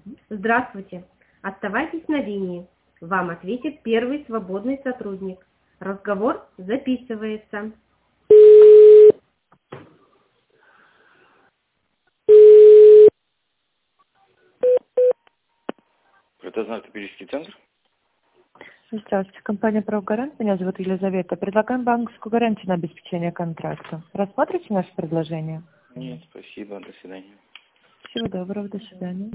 Здравствуйте. Оставайтесь на линии. Вам ответит первый свободный сотрудник. Разговор записывается. Это знак-топический центр? Здравствуйте, компания «Правгарант». Меня зовут Елизавета. Предлагаем банковскую гарантию на обеспечение контракта. Рассмотрите наше предложение? Нет, спасибо, до свидания. Всего доброго, до свидания.